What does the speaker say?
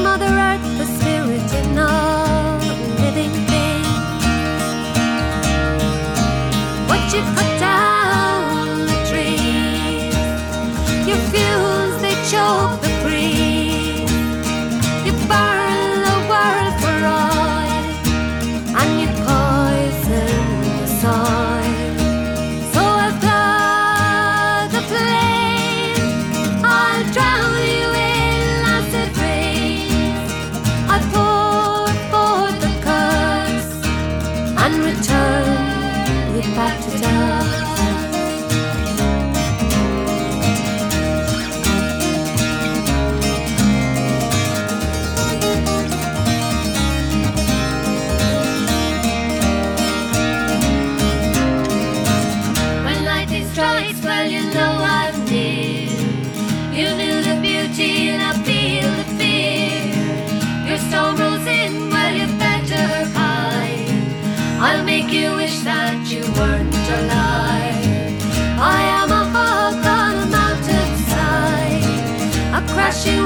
Mother Earth, the spirit in all living thing. What you cut down the trees, your fuels they choke the breeze. You burn the world for oil, and you poison the soil. So I'll flood the plain, I'll drown you in acid rain. I'll pour forth the curse and return you back to dust. When lightning strikes, well, you know I'm near. You knew the beauty and I feel the fear. Your storm rolls in, well, you better hide. I'll make you wish that you weren't alive. I am a hawk on a mountainside, a crashing